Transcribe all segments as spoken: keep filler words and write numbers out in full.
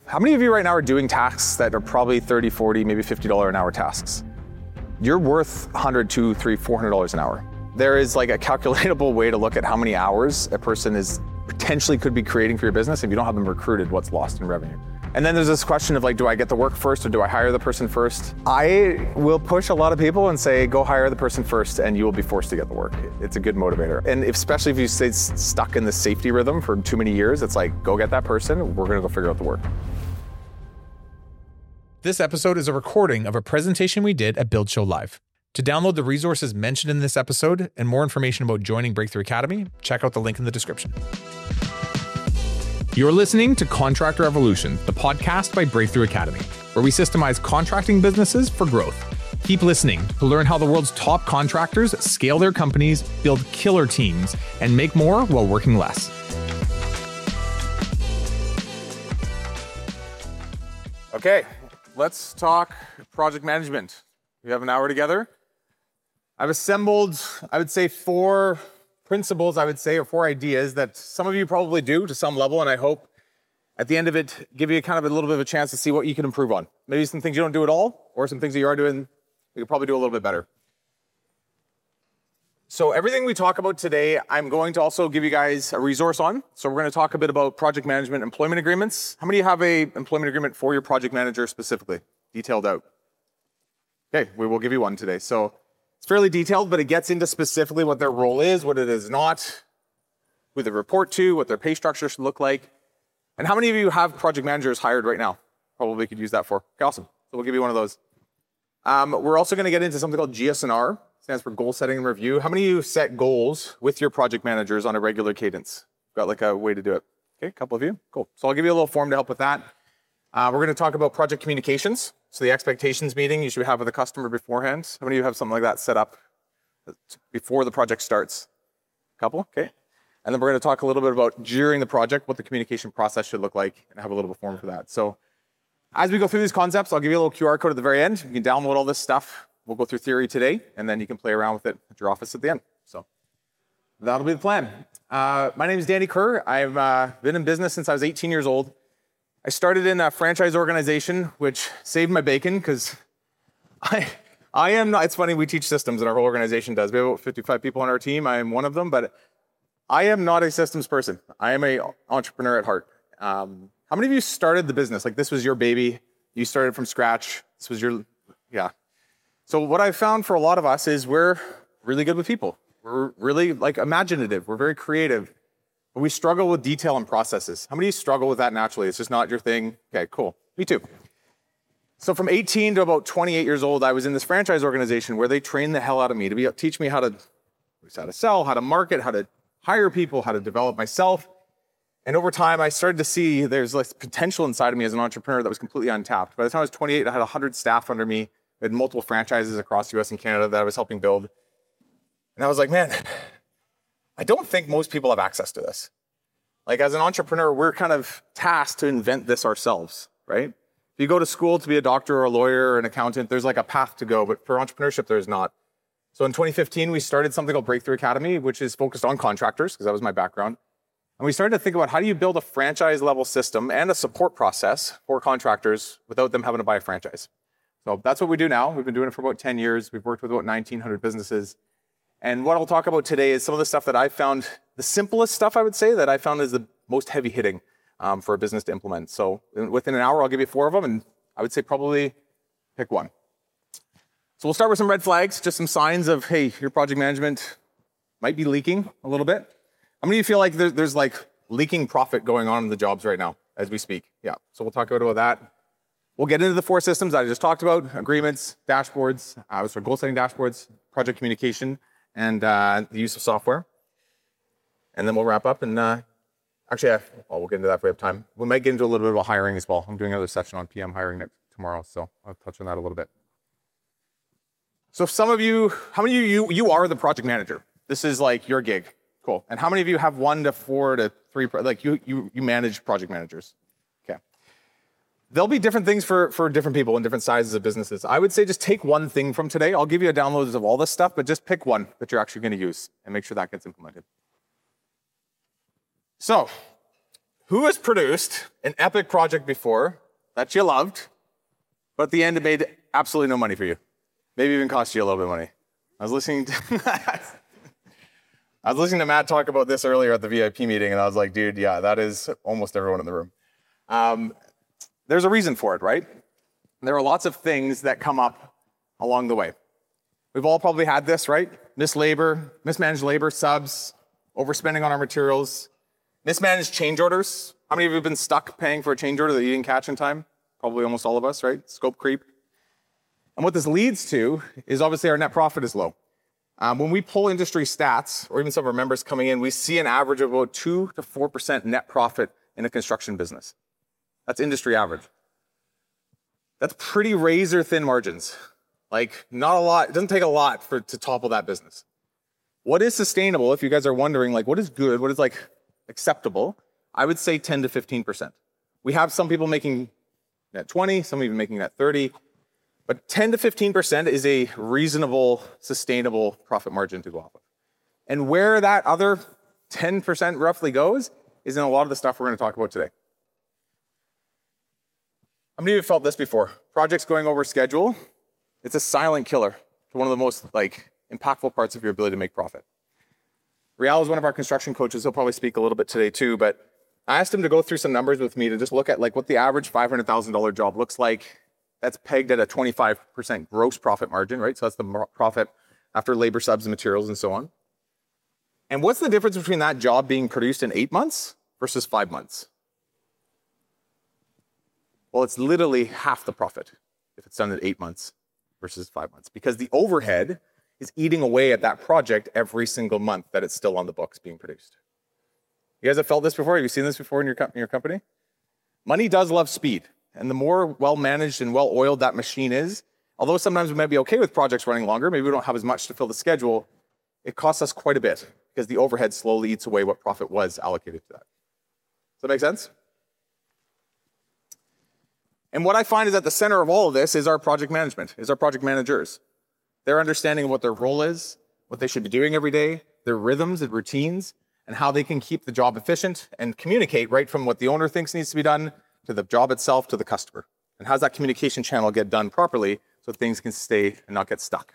How many of you right now are doing tasks that are probably thirty, forty, maybe fifty dollars an hour tasks? You're worth one hundred, two hundred, three hundred, four hundred dollars an hour. There is like a calculatable way to look at how many hours a person is potentially could be creating for your business. If you don't have them recruited, what's lost in revenue? And then there's this question of like, do I get the work first or do I hire the person first? I will push a lot of people and say, go hire the person first and you will be forced to get the work. It's a good motivator. And if, especially if you stay stuck in the safety rhythm for too many years, it's like, go get that person, we're gonna go figure out the work. This episode is a recording of a presentation we did at Build Show Live. To download the resources mentioned in this episode and more information about joining Breakthrough Academy, check out the link in the description. You're listening to Contractor Evolution, the podcast by Breakthrough Academy, where we systemize contracting businesses for growth. Keep listening to learn how the world's top contractors scale their companies, build killer teams, and make more while working less. Okay, let's talk project management. We have an hour together. I've assembled, I would say, four principles, I would say, or four ideas that some of you probably do to some level, and I hope at the end of it, give you kind of a little bit of a chance to see what you can improve on. Maybe some things you don't do at all, or some things that you are doing, you could probably do a little bit better. So everything we talk about today, I'm going to also give you guys a resource on. So we're going to talk a bit about project management employment agreements. How many of you have a employment agreement for your project manager specifically, detailed out? Okay, we will give you one today. So it's fairly detailed, but it gets into specifically what their role is, what it is not, who they report to, what their pay structure should look like. And how many of you have project managers hired right now? Probably could use that for. Okay, awesome. So we'll give you one of those. Um, we're also going to get into something called G S N R, stands for Goal Setting and Review. How many of you set goals with your project managers on a regular cadence? Got like a way to do it? Okay, a couple of you. Cool. So I'll give you a little form to help with that. Uh, we're going to talk about project communications. So the expectations meeting you should have with the customer beforehand. How many of you have something like that set up before the project starts? A couple, okay. And then we're going to talk a little bit about during the project, what the communication process should look like, and have a little bit of form for that. So as we go through these concepts, I'll give you a little Q R code at the very end. You can download all this stuff. We'll go through theory today, and then you can play around with it at your office at the end. So that'll be the plan. Uh, my name is Danny Kerr. I've uh, been in business since I was eighteen years old. I started in a franchise organization, which saved my bacon because I, I am not, it's funny, we teach systems and our whole organization does. We have about fifty-five people on our team. I am one of them, but I am not a systems person. I am an entrepreneur at heart. Um, how many of you started the business? Like this was your baby. You started from scratch. This was your, yeah. So what I've found for a lot of us is we're really good with people. We're really like imaginative. We're very creative. But we struggle with detail and processes. How many of you struggle with that naturally? It's just not your thing? Okay, cool. Me too. So from eighteen to about twenty-eight years old, I was in this franchise organization where they trained the hell out of me to be, teach me how to, how to sell, how to market, how to hire people, how to develop myself. And over time, I started to see there's like potential inside of me as an entrepreneur that was completely untapped. By the time I was twenty-eight, I had one hundred staff under me. I had multiple franchises across the U S and Canada that I was helping build. And I was like, man, I don't think most people have access to this. Like as an entrepreneur, we're kind of tasked to invent this ourselves, right? If you go to school to be a doctor or a lawyer or an accountant, there's like a path to go, but for entrepreneurship, there's not. So in twenty fifteen, we started something called Breakthrough Academy, which is focused on contractors, because that was my background. And we started to think about how do you build a franchise level system and a support process for contractors without them having to buy a franchise. So that's what we do now. We've been doing it for about ten years. We've worked with about nineteen hundred businesses. And what I'll talk about today is some of the stuff that I found, the simplest stuff I would say that I found is the most heavy hitting um, for a business to implement. So within an hour, I'll give you four of them, and I would say probably pick one. So we'll start with some red flags, just some signs of, hey, your project management might be leaking a little bit. How many of you feel like there's, there's like leaking profit going on in the jobs right now as we speak? Yeah, so we'll talk about that. We'll get into the four systems that I just talked about, agreements, dashboards, uh, so goal setting dashboards, project communication, and uh, the use of software. And then we'll wrap up and uh, actually, I, well, we'll get into that if we have time. We might get into a little bit about hiring as well. I'm doing another session on P M hiring next tomorrow, so I'll touch on that a little bit. So if some of you, how many of you, you are the project manager? This is like your gig. Cool. And how many of you have one to four to three, like you, you, you manage project managers? Okay. There'll be different things for, for different people in different sizes of businesses. I would say just take one thing from today. I'll give you a download of all this stuff, but just pick one that you're actually going to use and make sure that gets implemented. So Who has produced an epic project before that you loved, but at the end it made absolutely no money for you? Maybe even cost you a little bit of money. I was listening to I was listening to Matt talk about this earlier at the V I P meeting, and I was like, dude, yeah, that is almost everyone in the room. Um, there's a reason for it, right? There are lots of things that come up along the way. We've all probably had this, right? Missed labor, mismanaged labor, subs, overspending on our materials, mismanaged change orders. How many of you have been stuck paying for a change order that you didn't catch in time? Probably almost all of us, right? Scope creep. And what this leads to is obviously our net profit is low. Um, when we pull industry stats, or even some of our members coming in, we see an average of about two to four percent net profit in a construction business. That's industry average. That's pretty razor thin margins. Like, not a lot, it doesn't take a lot for to topple that business. What is sustainable, if you guys are wondering, like, what is good, what is like acceptable? I would say ten to fifteen percent. We have some people making net twenty, some even making net thirty, but ten to fifteen percent is a reasonable, sustainable profit margin to go off of. And where that other ten percent roughly goes is in a lot of the stuff we're going to talk about today. How many of you have felt this before? Projects going over schedule, it's a silent killer to one of the most like impactful parts of your ability to make profit. Rial is one of our construction coaches. He'll probably speak a little bit today too, but I asked him to go through some numbers with me to just look at like what the average five hundred thousand dollars job looks like. That's pegged at a twenty-five percent gross profit margin, right? So that's the profit after labor, subs, and materials and so on. And what's the difference between that job being produced in eight months versus five months? Well, it's literally half the profit if it's done in eight months versus five months, because the overhead is eating away at that project every single month that it's still on the books being produced. You guys have felt this before? Have you seen this before in your, in your company? Money does love speed, and the more well-managed and well-oiled that machine is, although sometimes we might be okay with projects running longer, maybe we don't have as much to fill the schedule, it costs us quite a bit because the overhead slowly eats away what profit was allocated to that. Does that make sense? And what I find is at the center of all of this is our project management, is our project managers. Their understanding of what their role is, what they should be doing every day, their rhythms and routines, and how they can keep the job efficient and communicate right from what the owner thinks needs to be done to the job itself to the customer. And how does that communication channel get done properly so things can stay and not get stuck?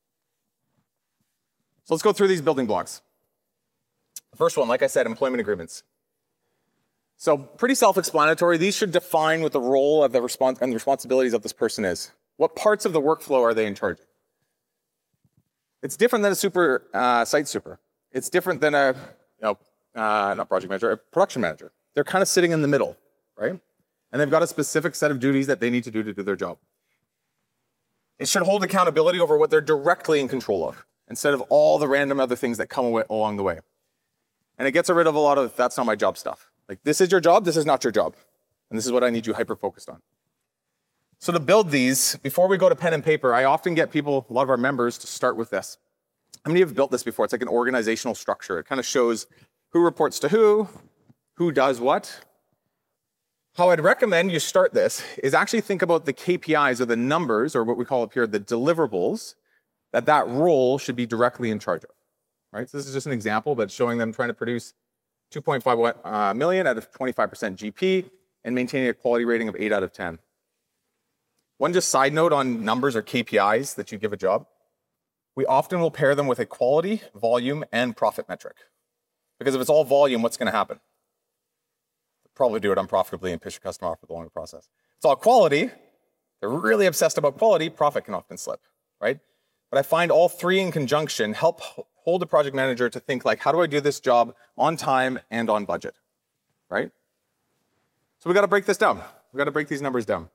So let's go through these building blocks. The first one, like I said, employment agreements. So pretty self-explanatory. These should define what the role of the respons- and the responsibilities of this person is. What parts of the workflow are they in charge of? It's different than a super uh, site super. It's different than a, you know, uh, not project manager, a production manager. They're kind of sitting in the middle, right? And they've got a specific set of duties that they need to do to do their job. It should hold accountability over what they're directly in control of, instead of all the random other things that come away, along the way. And it gets rid of a lot of, that's not my job stuff. Like, this is your job, this is not your job. And this is what I need you hyper-focused on. So to build these, before we go to pen and paper, I often get people, a lot of our members, to start with this. How many of you have built this before? It's like an organizational structure. It kind of shows who reports to who, who does what. How I'd recommend you start this is actually think about the K P Is or the numbers, or what we call up here, the deliverables, that that role should be directly in charge of. Right? So this is just an example, but showing them trying to produce two point five uh, million out of twenty-five percent G P and maintaining a quality rating of eight out of ten. One just side note on numbers or K P Is that you give a job. We often will pair them with a quality, volume, and profit metric. Because if it's all volume, what's going to happen? Probably do it unprofitably and pitch a customer off for the longer process. If it's all quality, they're really obsessed about quality, profit can often slip, right? But I find all three in conjunction help hold a project manager to think like, how do I do this job on time and on budget, right? So we got to break this down. We got to break these numbers down.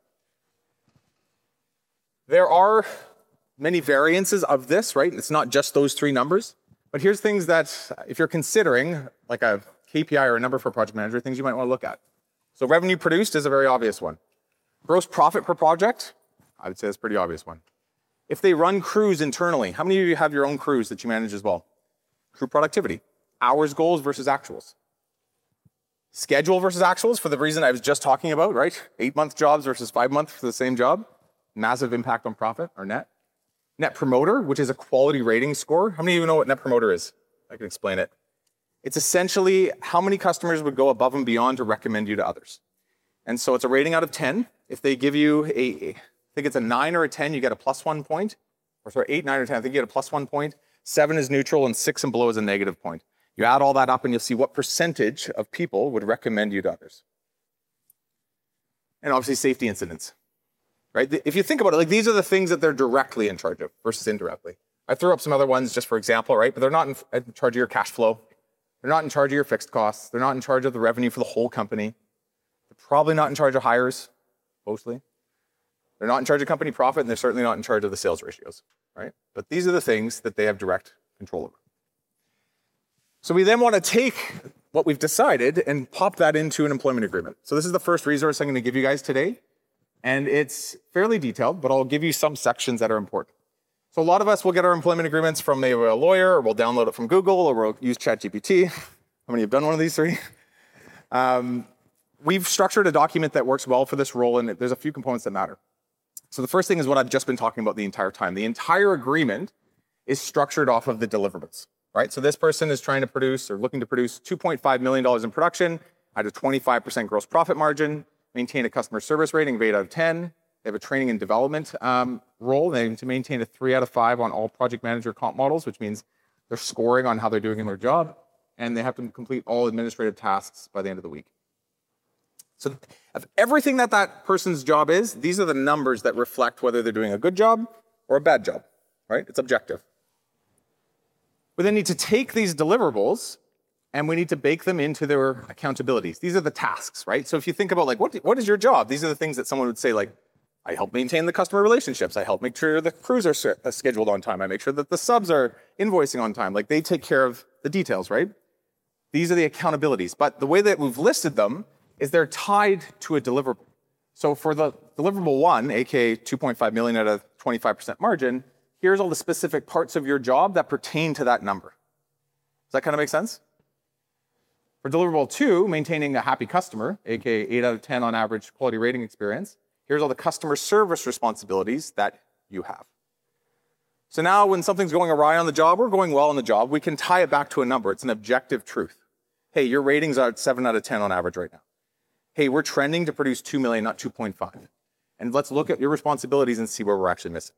There are many variances of this, right? It's not just those three numbers. But here's things that, if you're considering like a K P I or a number for a project manager, things you might want to look at. So revenue produced is a very obvious one. Gross profit per project, I would say that's a pretty obvious one. If they run crews internally, how many of you have your own crews that you manage as well? Crew productivity, hours goals versus actuals. Schedule versus actuals for the reason I was just talking about, right? Eight month jobs versus five months for the same job. Massive impact on profit or net. Net promoter, which is a quality rating score. How many of you know what net promoter is? I can explain it. It's essentially how many customers would go above and beyond to recommend you to others. And so it's a rating out of ten. If they give you a, I think it's a nine or a ten, you get a plus one point. Or sorry, eight, nine, or ten, I think you get a plus one point. Seven is neutral, and six and below is a negative point. You add all that up and you'll see what percentage of people would recommend you to others. And obviously safety incidents, right? If you think about it, like these are the things that they're directly in charge of versus indirectly. I threw up some other ones just for example, right? But they're not in, in charge of your cash flow. They're not in charge of your fixed costs. They're not in charge of the revenue for the whole company. They're probably not in charge of hires, mostly. They're not in charge of company profit, and they're certainly not in charge of the sales ratios, right? But these are the things that they have direct control over. So we then want to take what we've decided and pop that into an employment agreement. So this is the first resource I'm going to give you guys today, and it's fairly detailed, but I'll give you some sections that are important. So a lot of us will get our employment agreements from maybe a lawyer, or we'll download it from Google, or we'll use ChatGPT. How many have done one of these three? Um, we've structured a document that works well for this role, and there's a few components that matter. So the first thing is what I've just been talking about the entire time. The entire agreement is structured off of the deliverables, right? So this person is trying to produce or looking to produce two point five million dollars in production at a twenty-five percent gross profit margin, maintain a customer service rating of eight out of ten. They have a training and development um, role. They need to maintain a three out of five on all project manager comp models, which means they're scoring on how they're doing in their job. And they have to complete all administrative tasks by the end of the week. So of everything that that person's job is, these are the numbers that reflect whether they're doing a good job or a bad job, right? It's objective. We then need to take these deliverables and we need to bake them into their accountabilities. These are the tasks, right? So if you think about like, what, what is your job? These are the things that someone would say like, I help maintain the customer relationships. I help make sure the crews are scheduled on time. I make sure that the subs are invoicing on time. Like they take care of the details, right? These are the accountabilities. But the way that we've listed them is they're tied to a deliverable. So for the deliverable one, aka two point five million at a twenty-five percent margin, here's all the specific parts of your job that pertain to that number. Does that kind of make sense? For deliverable two, maintaining a happy customer, aka eight out of ten on average quality rating experience, here's all the customer service responsibilities that you have. So now when something's going awry on the job or going well on the job, we can tie it back to a number. It's an objective truth. Hey, your ratings are at seven out of ten on average right now. Hey, we're trending to produce two million, not two point five. And let's look at your responsibilities and see where we're actually missing.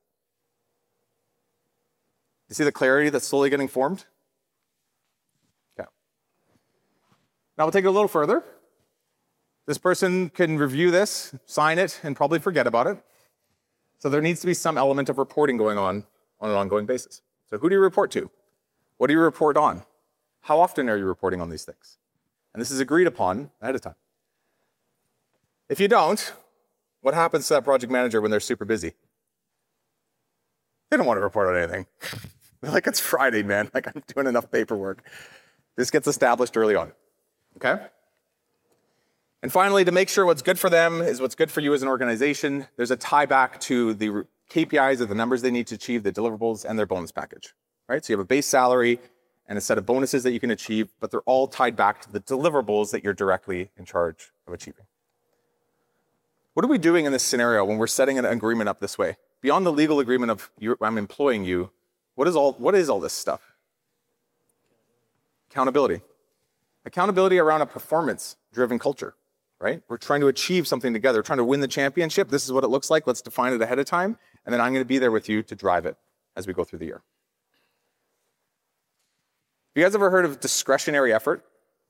You see the clarity that's slowly getting formed? Okay. Now we'll take it a little further. This person can review this, sign it, and probably forget about it. So there needs to be some element of reporting going on on an ongoing basis. So who do you report to? What do you report on? How often are you reporting on these things? And this is agreed upon ahead of time. If you don't, what happens to that project manager when they're super busy? They don't want to report on anything. They're like, it's Friday, man. Like, I'm doing enough paperwork. This gets established early on, okay? And finally, to make sure what's good for them is what's good for you as an organization, there's a tie back to the K P Is or the numbers they need to achieve, the deliverables, and their bonus package, right? So you have a base salary and a set of bonuses that you can achieve, but they're all tied back to the deliverables that you're directly in charge of achieving. What are we doing in this scenario when we're setting an agreement up this way? Beyond the legal agreement of you, I'm employing you, what is all, what is all this stuff? Accountability. Accountability around a performance-driven culture, right? We're trying to achieve something together, trying to win the championship. This is what it looks like. Let's define it ahead of time. And then I'm going to be there with you to drive it as we go through the year. Have you guys ever heard of discretionary effort?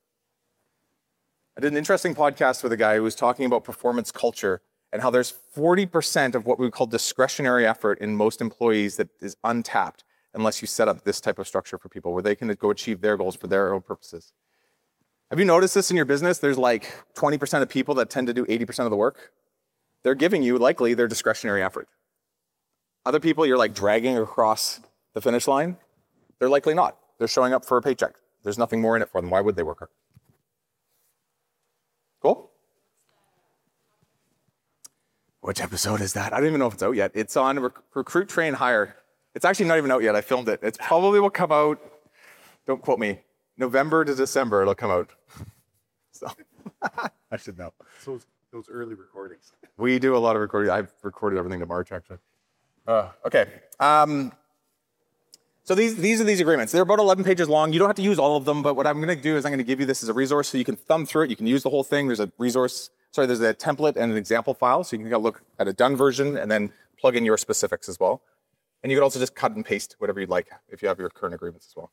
I did an interesting podcast with a guy who was talking about performance culture and how there's forty percent of what we call discretionary effort in most employees that is untapped unless you set up this type of structure for people where they can go achieve their goals for their own purposes. Have you noticed this in your business? There's like twenty percent of people that tend to do eighty percent of the work. They're giving you likely their discretionary effort. Other people you're like dragging across the finish line, they're likely not. They're showing up for a paycheck. There's nothing more in it for them. Why would they work hard? Cool? Which episode is that? I don't even know if it's out yet. It's on Rec- Recruit, Train, Hire. It's actually not even out yet. I filmed it. It probably will come out, don't quote me, November to December it'll come out. So I should know. So those early recordings. We do a lot of recording. I've recorded everything to March, actually. Uh, okay. Um, So these, these are these agreements. They're about eleven pages long. You don't have to use all of them, but what I'm gonna do is I'm gonna give you this as a resource so you can thumb through it. You can use the whole thing. There's a resource, sorry, there's a template and an example file, so you can go look at a done version and then plug in your specifics as well. And you can also just cut and paste whatever you'd like if you have your current agreements as well.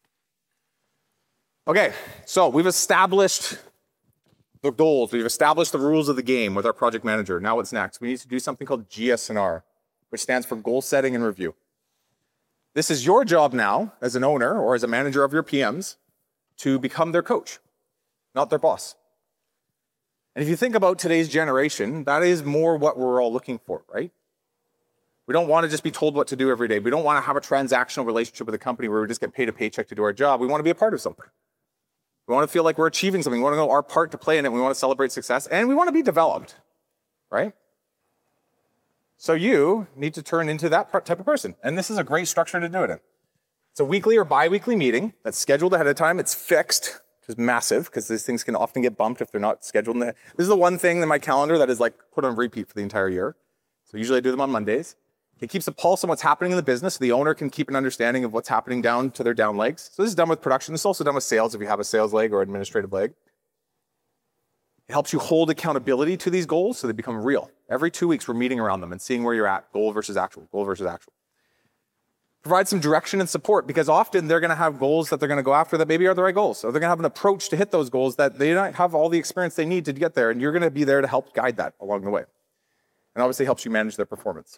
Okay, so we've established the goals. We've established the rules of the game with our project manager. Now what's next? We need to do something called G S N R, which stands for goal setting and review. This is your job now as an owner or as a manager of your P Ms to become their coach, not their boss. And if you think about today's generation, that is more what we're all looking for, right? We don't want to just be told what to do every day. We don't want to have a transactional relationship with a company where we just get paid a paycheck to do our job. We want to be a part of something. We want to feel like we're achieving something. We want to know our part to play in it. We want to celebrate success, and we want to be developed, right? So you need to turn into that type of person. And this is a great structure to do it in. It's a weekly or bi-weekly meeting that's scheduled ahead of time. It's fixed, which is massive because these things can often get bumped if they're not scheduled. This is the one thing in my calendar that is like put on repeat for the entire year. So usually I do them on Mondays. It keeps a pulse on what's happening in the business. So the owner can keep an understanding of what's happening down to their down legs. So this is done with production. This is also done with sales if you have a sales leg or administrative leg. It helps you hold accountability to these goals so they become real. Every two weeks, we're meeting around them and seeing where you're at, goal versus actual, goal versus actual. Provide some direction and support because often they're gonna have goals that they're gonna go after that maybe are the right goals. So they're gonna have an approach to hit those goals that they don't have all the experience they need to get there, and you're gonna be there to help guide that along the way. And obviously helps you manage their performance.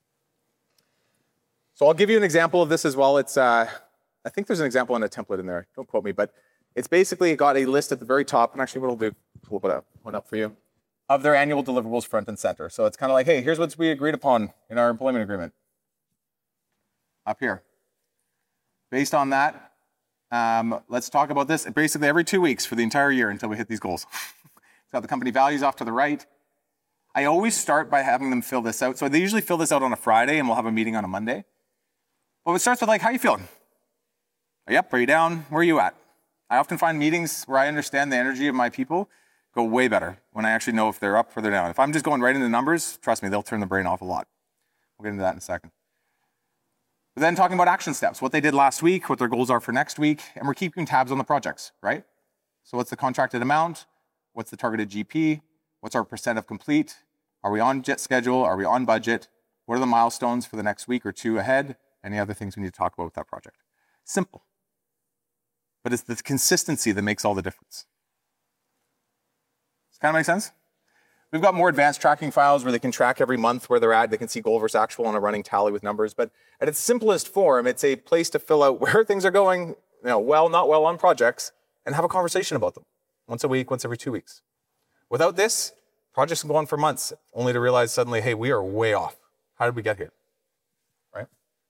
So I'll give you an example of this as well. It's, uh, I think there's an example in a template in there, don't quote me, but it's basically got a list at the very top, and actually what I'll do, we'll put up, one up for you, of their annual deliverables front and center. So it's kind of like, hey, here's what we agreed upon in our employment agreement. Up here. Based on that, um, let's talk about this basically every two weeks for the entire year until we hit these goals. It's got the company values off to the right. I always start by having them fill this out. So they usually fill this out on a Friday and we'll have a meeting on a Monday. Well, it starts with like, how you feeling? Are you up? Are you down? Where are you at? I often find meetings where I understand the energy of my people go way better when I actually know if they're up or they're down. If I'm just going right into numbers, trust me, they'll turn the brain off a lot. We'll get into that in a second. But then talking about action steps, what they did last week, what their goals are for next week, and we're keeping tabs on the projects, right? So what's the contracted amount? What's the targeted G P? What's our percent of complete? Are we on jet schedule? Are we on budget? What are the milestones for the next week or two ahead? Any other things we need to talk about with that project? Simple. But it's the consistency that makes all the difference. Does it kind of make sense? We've got more advanced tracking files where they can track every month where they're at. They can see goal versus actual on a running tally with numbers. But at its simplest form, it's a place to fill out where things are going, you know, well, not well on projects, and have a conversation about them once a week, once every two weeks. Without this, projects can go on for months, only to realize suddenly, hey, we are way off. How did we get here? Right?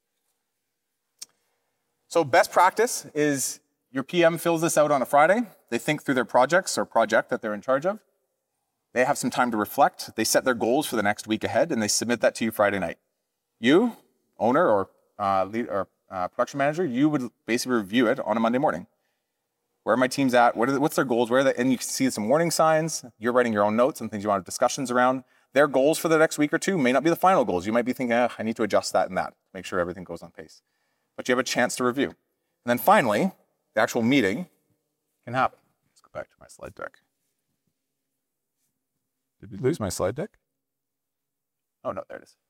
So best practice is your P M fills this out on a Friday. They think through their projects or project that they're in charge of. They have some time to reflect. They set their goals for the next week ahead, and they submit that to you Friday night. You, owner or uh, lead or uh, production manager, you would basically review it on a Monday morning. Where are my teams at? What are the, what's their goals? Where are they? And you can see some warning signs. You're writing your own notes and things you want to have discussions around. Their goals for the next week or two may not be the final goals. You might be thinking, eh, I need to adjust that and that, make sure everything goes on pace. But you have a chance to review. And then finally, the actual meeting can happen. Let's go back to my slide deck. Did we lose my slide deck? Oh, no, there it is.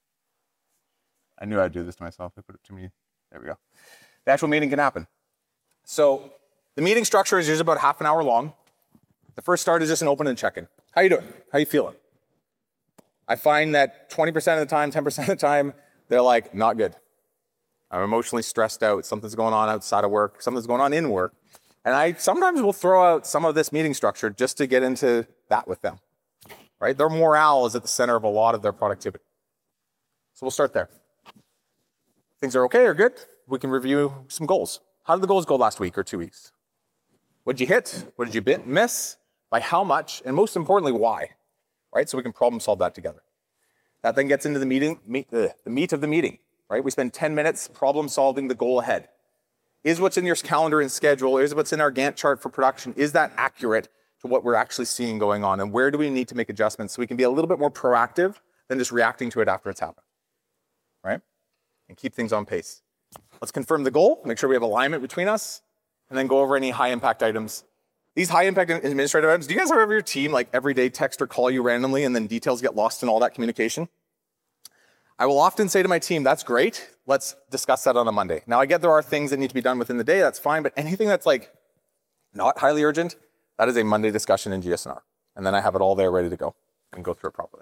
I knew I'd do this to myself. They put it to me. There we go. The actual meeting can happen. So the meeting structure is usually about half an hour long. The first start is just an open and check-in. How you doing? How you feeling? I find that twenty percent of the time, ten percent of the time, they're like, not good. I'm emotionally stressed out. Something's going on outside of work. Something's going on in work. And I sometimes will throw out some of this meeting structure just to get into that with them, right? Their morale is at the center of a lot of their productivity. So we'll start there. Things are okay or good, we can review some goals. How did the goals go last week or two weeks? What did you hit? What did you bit, miss? By how much? And most importantly, why? Right? So we can problem solve that together. That then gets into the meeting, meet, uh, the meat of the meeting, right? We spend ten minutes problem solving the goal ahead. Is what's in your calendar and schedule, is what's in our Gantt chart for production, is that accurate to what we're actually seeing going on? And where do we need to make adjustments so we can be a little bit more proactive than just reacting to it after it's happened, right? And keep things on pace. Let's confirm the goal, make sure we have alignment between us, and then go over any high impact items. These high impact administrative items, do you guys have your team like every day text or call you randomly and then details get lost in all that communication? I will often say to my team, that's great. Let's discuss that on a Monday. Now I get there are things that need to be done within the day, that's fine, but anything that's like not highly urgent, that is a Monday discussion in G S N R. And then I have it all there ready to go and go through it properly.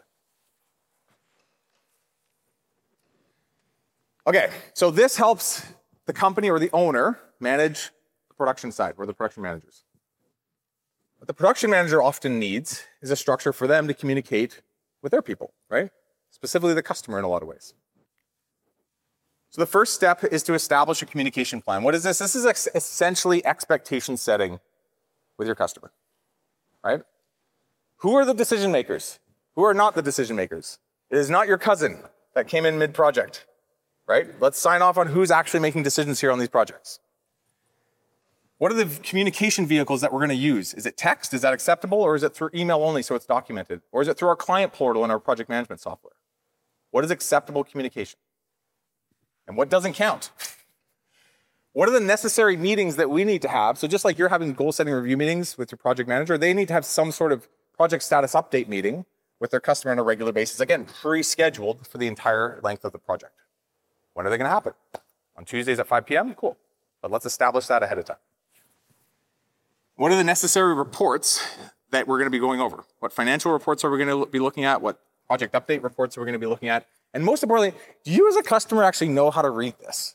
Okay, so this helps the company or the owner manage the production side. We're the production managers. What the production manager often needs is a structure for them to communicate with their people, right? Specifically the customer in a lot of ways. So the first step is to establish a communication plan. What is this? This is ex- essentially expectation setting with your customer, right? Who are the decision makers? Who are not the decision makers? It is not your cousin that came in mid-project. Right? Let's sign off on who's actually making decisions here on these projects. What are the communication vehicles that we're going to use? Is it text? Is that acceptable? Or is it through email only so it's documented? Or is it through our client portal in our project management software? What is acceptable communication? And what doesn't count? What are the necessary meetings that we need to have? So just like you're having goal setting review meetings with your project manager, they need to have some sort of project status update meeting with their customer on a regular basis. Again, pre-scheduled for the entire length of the project. When are they going to happen? On Tuesdays at five p m? Cool. But let's establish that ahead of time. What are the necessary reports that we're going to be going over? What financial reports are we going to be looking at? What project update reports are we going to be looking at? And most importantly, do you as a customer actually know how to read this?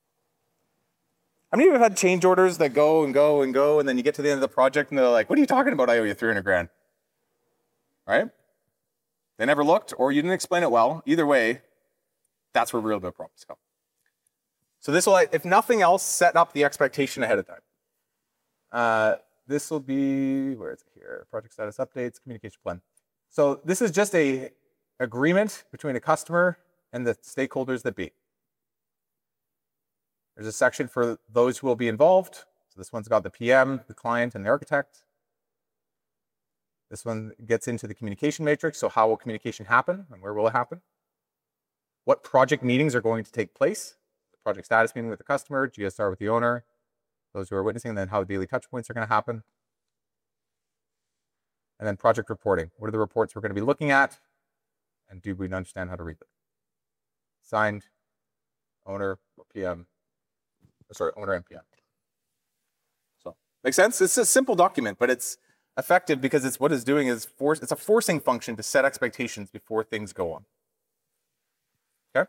How many of you have had change orders that go and go and go, and then you get to the end of the project and they're like, what are you talking about? I owe you three hundred grand. Right? They never looked, or you didn't explain it well. Either way, that's where real big problems come. So this will, if nothing else, set up the expectation ahead of time. Uh, this will be, where is it here? Project status updates, communication plan. So this is just a agreement between a customer and the stakeholders that be. There's a section for those who will be involved. So this one's got the P M, the client, and the architect. This one gets into the communication matrix. So how will communication happen and where will it happen? What project meetings are going to take place? The project status meeting with the customer, G S R with the owner, those who are witnessing, and then how the daily touch points are going to happen. And then project reporting. What are the reports we're going to be looking at? And do we understand how to read them? Signed, owner, P M, sorry, owner and P M. So, make sense? It's a simple document, but it's effective because it's what it's doing is force, it's a forcing function to set expectations before things go on. Okay?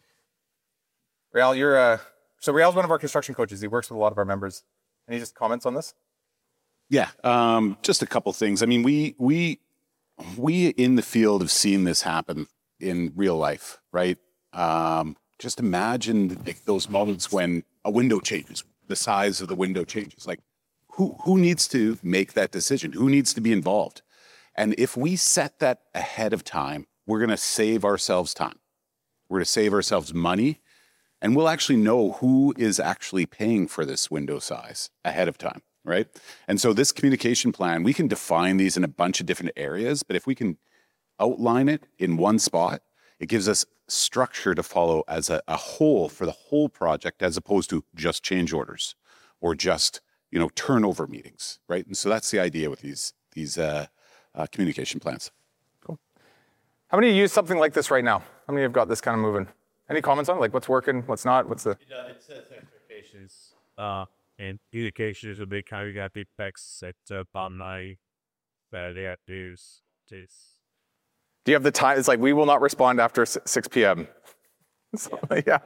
Rial, you're, uh, so Rial's one of our construction coaches. He works with a lot of our members. Any just comments on this? Yeah, um, just a couple things. I mean, we we we in the field have seen this happen in real life, right? Um, just imagine like, those moments when a window changes, the size of the window changes. Like, who who needs to make that decision? Who needs to be involved? And if we set that ahead of time, we're going to save ourselves time. We're going to save ourselves money, and we'll actually know who is actually paying for this window size ahead of time. Right? And so this communication plan, we can define these in a bunch of different areas, but if we can outline it in one spot, it gives us structure to follow as a, a whole for the whole project, as opposed to just change orders or just, you know, turnover meetings, right? And so that's the idea with these, these uh, uh, communication plans. Cool. How many of you use something like this right now? How many have got this kind of moving? Any comments on it? Like what's working, what's not, what's the... Yeah, it says expectations. Uh, And communication is a big how you got feedbacks at uh, bottom line that they have to use this. Do you have the time? It's like, we will not respond after six p m So, yeah. yeah.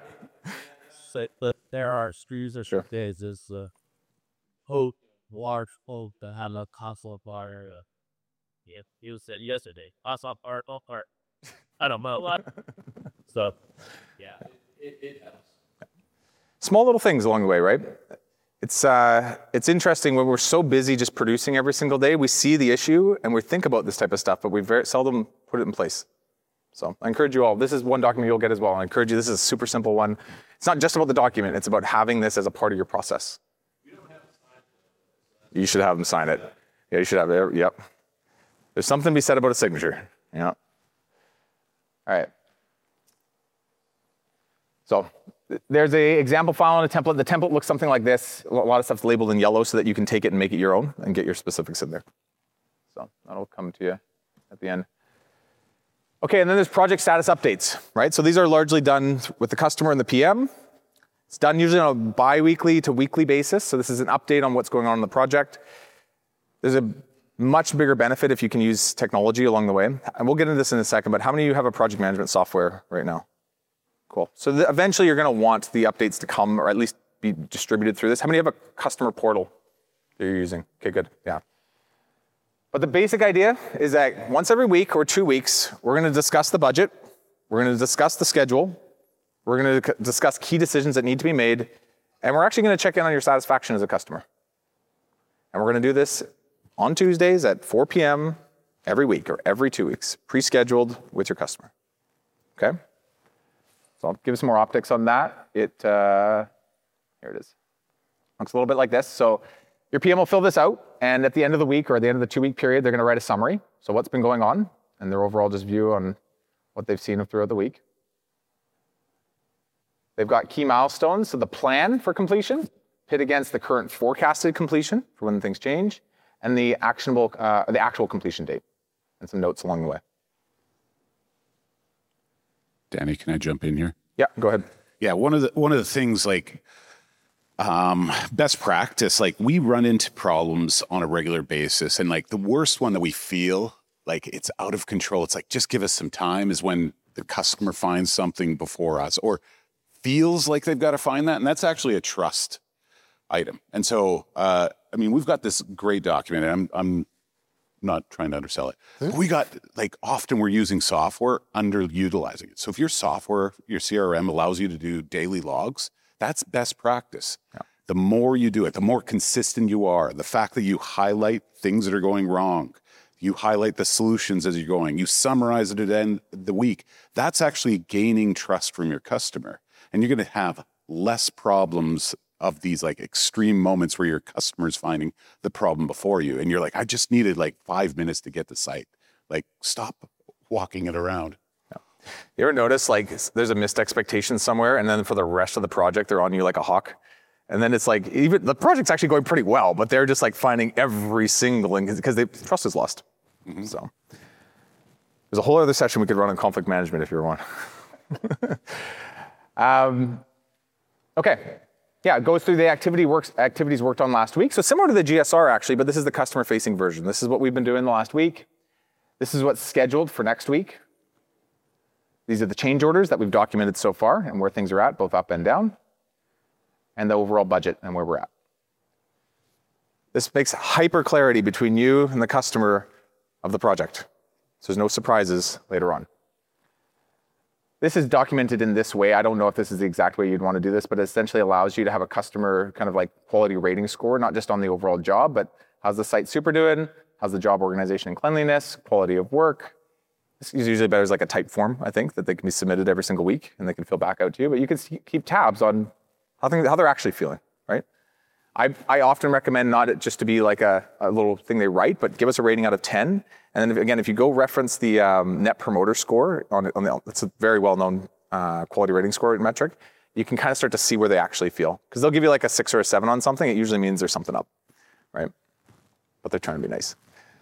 So, but there are streets or Sure. days is uh, whole large hole that had a console bar. Uh, yeah, you said yesterday. Console part, all part. I don't know what. So, yeah, it, it helps. Small little things along the way, right? It's uh, it's interesting when we're so busy just producing every single day, we see the issue and we think about this type of stuff, but we very seldom put it in place. So I encourage you all, this is one document you'll get as well. I encourage you, this is a super simple one. It's not just about the document, it's about having this as a part of your process. You don't have to sign it. You should have them sign it. Yeah, you should have it, yep. There's something to be said about a signature, yeah. All right. So there's a example file on a template. The template looks something like this. A lot of stuff's labeled in yellow so that you can take it and make it your own and get your specifics in there. So that'll come to you at the end. Okay, and then there's project status updates, right? So these are largely done with the customer and the P M. It's done usually on a bi-weekly to weekly basis. So this is an update on what's going on in the project. There's a much bigger benefit if you can use technology along the way. And we'll get into this in a second, but how many of you have a project management software right now? Cool. So the, eventually you're gonna want the updates to come or at least be distributed through this. How many have a customer portal that you're using? Okay, good, yeah. But the basic idea is that once every week or two weeks, we're gonna discuss the budget, we're gonna discuss the schedule, we're gonna discuss key decisions that need to be made, and we're actually gonna check in on your satisfaction as a customer. And we're gonna do this on Tuesdays at four p m every week or every two weeks, pre-scheduled with your customer, okay? So I'll give you some more optics on that. It, uh, here it is. Looks a little bit like this. So your P M will fill this out, and at the end of the week or at the end of the two-week period, they're gonna write a summary. So what's been going on and their overall just view on what they've seen throughout the week. They've got key milestones, so the plan for completion, pit against the current forecasted completion for when things change, and the actionable, uh, the actual completion date, and some notes along the way. Danny, can I jump in here? Yeah, go ahead. Yeah, one of the one of the things like um, best practice, like we run into problems on a regular basis, and like the worst one that we feel like it's out of control. It's like just give us some time is when the customer finds something before us or feels like they've got to find that, and that's actually a trust item. And so, uh, I mean, we've got this great document, and I'm, I'm not trying to undersell it. But we got, like, often we're using software, underutilizing it. So if your software, your C R M allows you to do daily logs, that's best practice. Yeah. The more you do it, the more consistent you are. The fact that you highlight things that are going wrong, you highlight the solutions as you're going, you summarize it at the end of the week, that's actually gaining trust from your customer. And you're going to have less problems of these like extreme moments where your customer's finding the problem before you. And you're like, I just needed like five minutes to get the site. Like, stop walking it around. Yeah. You ever notice like there's a missed expectation somewhere and then for the rest of the project, they're on you like a hawk? And then it's like, even the project's actually going pretty well, but they're just like finding every single, because they trust is lost. Mm-hmm. So there's a whole other session we could run on conflict management if you want. um, okay. Yeah, it goes through the activity works, activities worked on last week. So similar to the G S R actually, but this is the customer-facing version. This is what we've been doing the last week. This is what's scheduled for next week. These are the change orders that we've documented so far and where things are at, both up and down, and the overall budget and where we're at. This makes hyper clarity between you and the customer of the project. So there's no surprises later on. This is documented in this way. I don't know if this is the exact way you'd want to do this, but it essentially allows you to have a customer kind of like quality rating score, not just on the overall job, but how's the site super doing? How's the job organization and cleanliness, quality of work? This is usually better as like a type form, I think, that they can be submitted every single week and they can fill back out to you, but you can keep tabs on how, things, how they're actually feeling, right? I, I often recommend not it just to be like a, a little thing they write, but give us a rating out of ten. And then again, if you go reference the um, Net Promoter Score, on, on the, it's a very well-known uh, quality rating score metric, you can kind of start to see where they actually feel. Because they'll give you like a six or a seven on something, it usually means there's something up, right? But they're trying to be nice.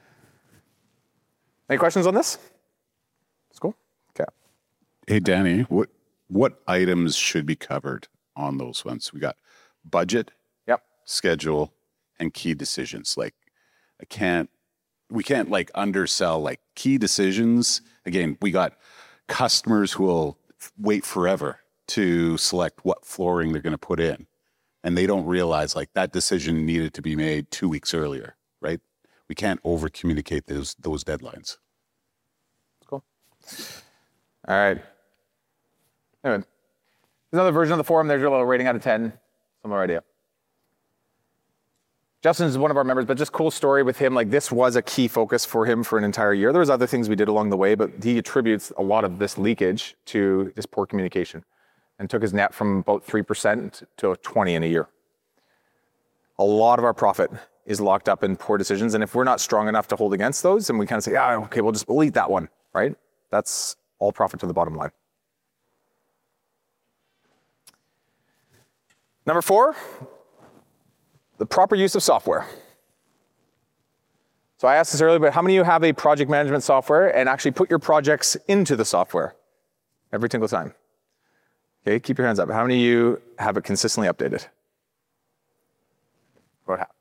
Any questions on this? It's cool. Okay. Hey, Danny, what what items should be covered on those ones? We got budget, yep, schedule, and key decisions. Like, I can't, we can't like undersell like key decisions. Again, we got customers who will wait forever to select what flooring they're going to put in. And they don't realize like that decision needed to be made two weeks earlier, right? We can't over communicate those, those deadlines. Cool. All right. Anyway, there's another version of the forum. There's your little rating out of ten. Similar idea. Justin is one of our members, but just cool story with him. Like this was a key focus for him for an entire year. There was other things we did along the way, but he attributes a lot of this leakage to just poor communication and took his net from about three percent to twenty in a year. A lot of our profit is locked up in poor decisions. And if we're not strong enough to hold against those, and we kind of say, yeah, okay, we'll just delete that one, right? That's all profit to the bottom line. Number four, the proper use of software. So I asked this earlier, but how many of you have a project management software and actually put your projects into the software every single time? Okay, keep your hands up. How many of you have it consistently updated? About half.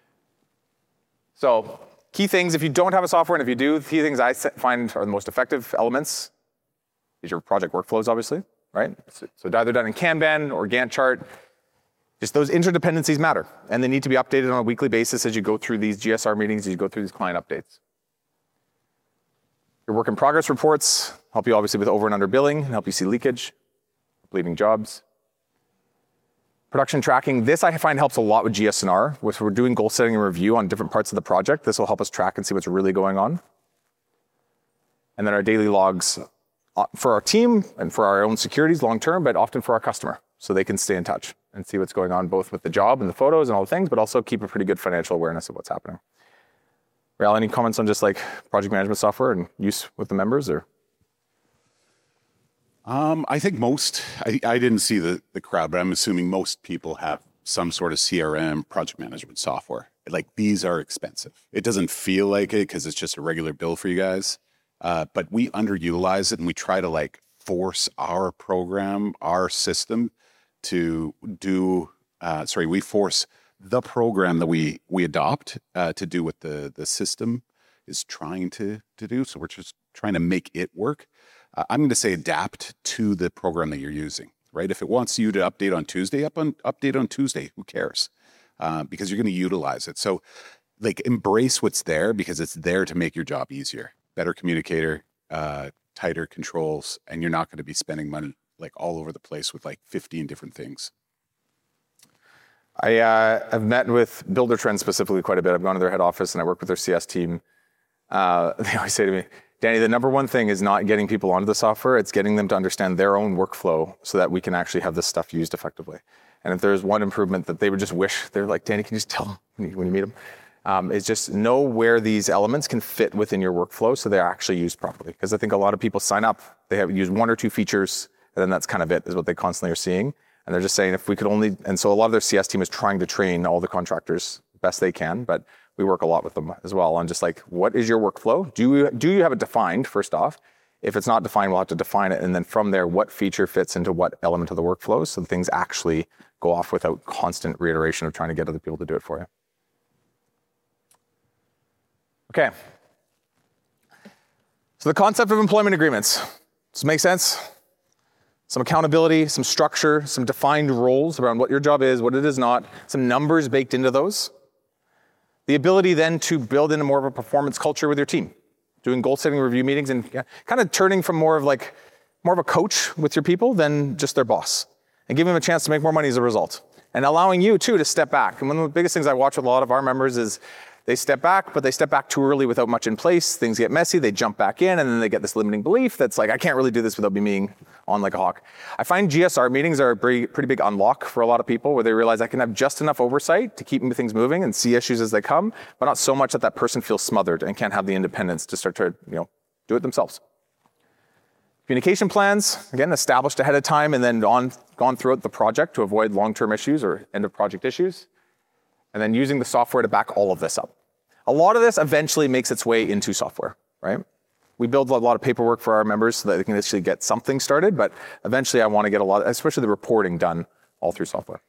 So key things, if you don't have a software, and if you do, key things I find are the most effective elements is your project workflows, obviously, right? So, so either done in Kanban or Gantt chart. Just those interdependencies matter, and they need to be updated on a weekly basis as you go through these G S R meetings, as you go through these client updates. Your work in progress reports help you obviously with over and under billing, and help you see leakage, bleeding jobs. Production tracking, this I find helps a lot with G S N R. If we're doing goal setting and review on different parts of the project, this will help us track and see what's really going on. And then our daily logs for our team and for our own securities long term, but often for our customer, so they can stay in touch and see what's going on both with the job and the photos and all the things, but also keep a pretty good financial awareness of what's happening. Rael, any comments on just like project management software and use with the members, or? Um, I think most, I, I didn't see the, the crowd, but I'm assuming most people have some sort of C R M project management software. Like these are expensive. It doesn't feel like it because it's just a regular bill for you guys. Uh, but we underutilize it and we try to like force our program, our system to do, uh, sorry, we force the program that we we adopt uh, to do what the, the system is trying to, to do. So we're just trying to make it work. Uh, I'm going to say adapt to the program that you're using, right? If it wants you to update on Tuesday, up on update on Tuesday, who cares? Uh, because you're going to utilize it. So like embrace what's there because it's there to make your job easier. Better communicator, uh, tighter controls, and you're not going to be spending money like all over the place with like fifteen different things. I, uh, I've met with Buildertrend specifically quite a bit. I've gone to their head office and I work with their C S team. Uh, they always say to me, Danny, the number one thing is not getting people onto the software, it's getting them to understand their own workflow so that we can actually have this stuff used effectively. And if there's one improvement that they would just wish, they're like, Danny, can you just tell them when you, when you meet them? Um, is just know where these elements can fit within your workflow so they're actually used properly. Because I think a lot of people sign up, they have used one or two features, and then that's kind of it, is what they constantly are seeing. And they're just saying if we could only, and so a lot of their C S team is trying to train all the contractors best they can, but we work a lot with them as well on just like, what is your workflow? Do you, do you have it defined, first off? If it's not defined, we'll have to define it. And then from there, what feature fits into what element of the workflow so things actually go off without constant reiteration of trying to get other people to do it for you. Okay. So the concept of employment agreements. Does it make sense? Some accountability, some structure, some defined roles around what your job is, what it is not, some numbers baked into those. The ability then to build in more of a performance culture with your team, doing goal setting review meetings and kind of turning from more of like, more of a coach with your people than just their boss, and giving them a chance to make more money as a result. And allowing you too to step back. And one of the biggest things I watch with a lot of our members is they step back, but they step back too early without much in place. Things get messy, they jump back in, and then they get this limiting belief that's like, I can't really do this without being on like a hawk. I find G S R meetings are a pretty, pretty big unlock for a lot of people where they realize I can have just enough oversight to keep things moving and see issues as they come, but not so much that that person feels smothered and can't have the independence to start to, you know, do it themselves. Communication plans, again, established ahead of time and then on, gone throughout the project to avoid long-term issues or end of project issues. And then using the software to back all of this up. A lot of this eventually makes its way into software, right? We build a lot of paperwork for our members so that they can actually get something started, but eventually I want to get a lot, especially the reporting done all through software.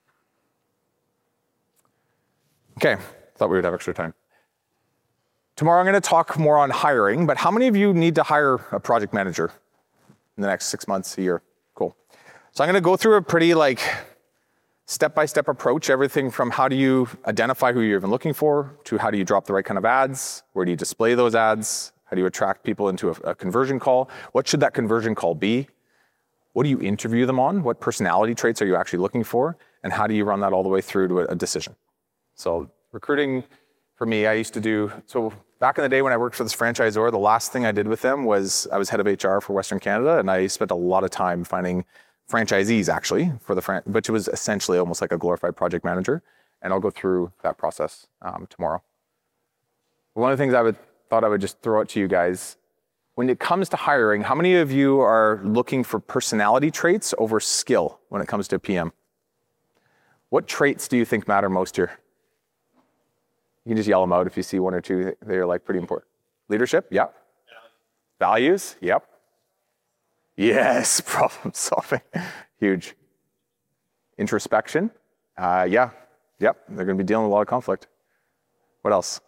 Okay, thought we would have extra time. Tomorrow I'm going to talk more on hiring, but how many of you need to hire a project manager in the next six months, a year? Cool. So I'm going to go through a pretty like step-by-step approach, everything from how do you identify who you're even looking for, to how do you drop the right kind of ads, where do you display those ads, how do you attract people into a, a conversion call, what should that conversion call be, what do you interview them on, what personality traits are you actually looking for, and how do you run that all the way through to a, a decision. So recruiting, for me, I used to do, so back in the day when I worked for this franchisor, the last thing I did with them was I was head of H R for Western Canada, and I spent a lot of time finding franchisees actually for the fran- which was essentially almost like a glorified project manager, and I'll go through that process um, tomorrow. One of the things I would thought I would just throw out to you guys, when it comes to hiring, how many of you are looking for personality traits over skill when it comes to a P M? What traits do you think matter most here? You can just yell them out if you see one or two that are like pretty important. Leadership? Yep. Values? Yep. Yes, problem solving. Huge. Introspection? Uh, yeah. Yep. They're going to be dealing with a lot of conflict. What else?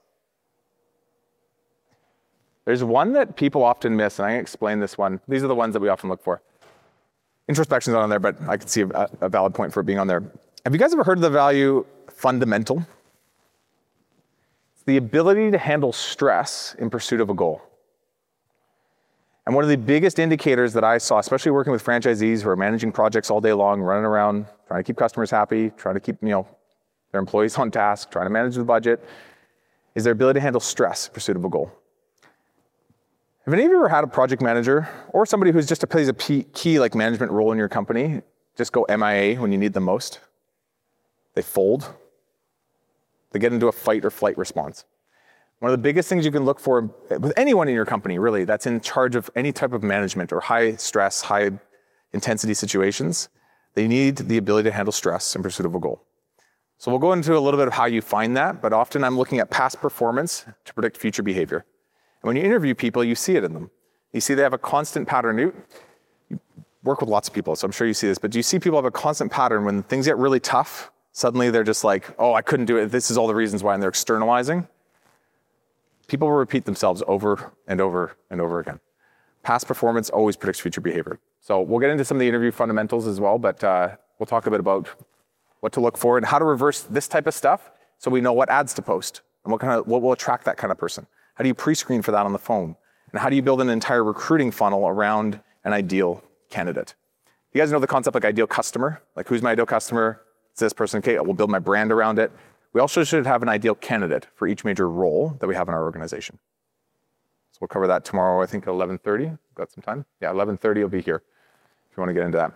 There's one that people often miss, and I can explain this one. These are the ones that we often look for. Introspection's not on there, but I can see a, a valid point for it being on there. Have you guys ever heard of the value fundamental? It's the ability to handle stress in pursuit of a goal. And one of the biggest indicators that I saw, especially working with franchisees who are managing projects all day long, running around, trying to keep customers happy, trying to keep, you know, their employees on task, trying to manage the budget, is their ability to handle stress in pursuit of a goal. Have any of you ever had a project manager or somebody who's just a, plays a key like management role in your company just go M I A when you need them most? They fold. They get into a fight or flight response. One of the biggest things you can look for with anyone in your company, really, that's in charge of any type of management or high stress, high intensity situations, they need the ability to handle stress in pursuit of a goal. So we'll go into a little bit of how you find that, but often I'm looking at past performance to predict future behavior. And when you interview people, you see it in them. You see they have a constant pattern. You, you work with lots of people, so I'm sure you see this, but do you see people have a constant pattern when things get really tough, suddenly they're just like, oh, I couldn't do it. This is all the reasons why, and they're externalizing. People will repeat themselves over and over and over again. Past performance always predicts future behavior. So we'll get into some of the interview fundamentals as well, but uh, we'll talk a bit about what to look for and how to reverse this type of stuff so we know what ads to post and what kind of what will attract that kind of person. How do you pre-screen for that on the phone? And how do you build an entire recruiting funnel around an ideal candidate? You guys know the concept like ideal customer? Like who's my ideal customer? It's this person. Okay, we'll build my brand around it. We also should have an ideal candidate for each major role that we have in our organization. So we'll cover that tomorrow, I think at eleven thirty. Got some time? Yeah, eleven thirty will be here if you want to get into that.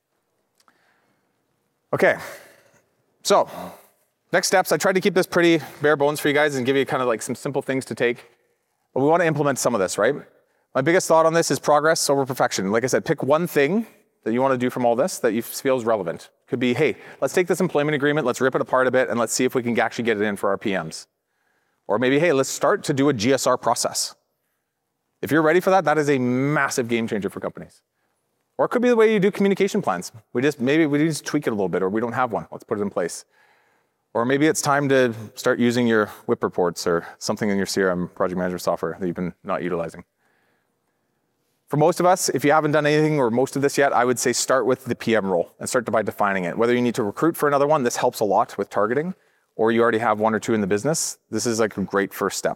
Okay, so next steps. I tried to keep this pretty bare bones for you guys and give you kind of like some simple things to take. But we want to implement some of this, right? My biggest thought on this is progress over perfection. Like I said, pick one thing that you want to do from all this that you feel is relevant. Could be, hey, let's take this employment agreement, let's rip it apart a bit, and let's see if we can actually get it in for our P Ms. Or maybe, hey, let's start to do a G S R process. If you're ready for that, that is a massive game changer for companies. Or it could be the way you do communication plans. We just, maybe we just tweak it a little bit, or we don't have one. Let's put it in place. Or maybe it's time to start using your whip reports or something in your C R M project management software that you've been not utilizing. For most of us, if you haven't done anything or most of this yet, I would say start with the P M role and start by defining it. Whether you need to recruit for another one, this helps a lot with targeting, or you already have one or two in the business, this is like a great first step.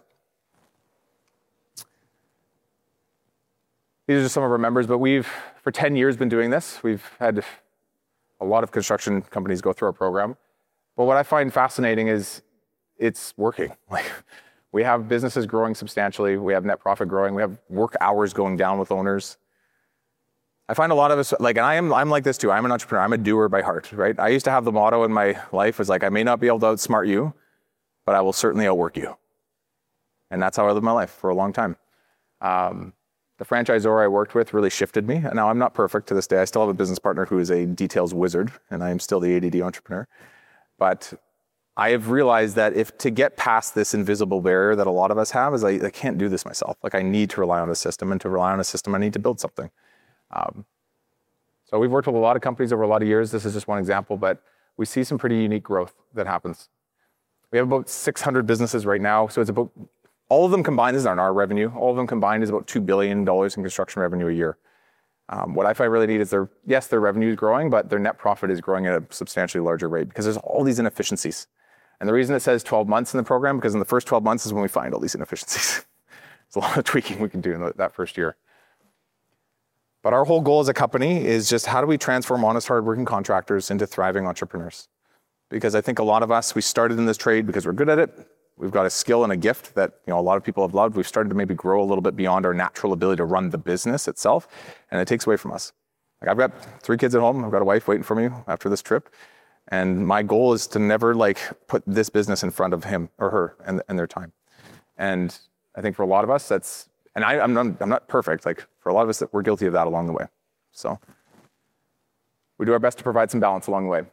These are just some of our members, but we've, for ten years, been doing this. We've had a lot of construction companies go through our program. But what I find fascinating is it's working. Like, we have businesses growing substantially. We have net profit growing. We have work hours going down with owners. I find a lot of us, like, and I am, I'm like this too. I'm an entrepreneur. I'm a doer by heart, right? I used to have the motto in my life was like, I may not be able to outsmart you, but I will certainly outwork you. And that's how I lived my life for a long time. Um, the franchisor I worked with really shifted me. And now I'm not perfect to this day. I still have a business partner who is a details wizard, and I am still the A D D entrepreneur. But I have realized that if to get past this invisible barrier that a lot of us have is I, I can't do this myself. Like I need to rely on a system, and to rely on a system, I need to build something. Um, so we've worked with a lot of companies over a lot of years. This is just one example, but we see some pretty unique growth that happens. We have about six hundred businesses right now. So it's about, all of them combined, this is not our revenue, all of them combined is about two billion dollars in construction revenue a year. Um, what I find really neat is their, yes, their revenue is growing, but their net profit is growing at a substantially larger rate because there's all these inefficiencies. And the reason it says twelve months in the program, because in the first twelve months is when we find all these inefficiencies. There's a lot of tweaking we can do in that first year. But our whole goal as a company is just how do we transform honest, hardworking contractors into thriving entrepreneurs? Because I think a lot of us, we started in this trade because we're good at it. We've got a skill and a gift that, you know, a lot of people have loved. We've started to maybe grow a little bit beyond our natural ability to run the business itself, and it takes away from us. Like I've got three kids at home. I've got a wife waiting for me after this trip. And my goal is to never like put this business in front of him or her and, and their time. And I think for a lot of us, that's, and I, I'm not, I'm not perfect. Like for a lot of us, we're guilty of that along the way. So we do our best to provide some balance along the way.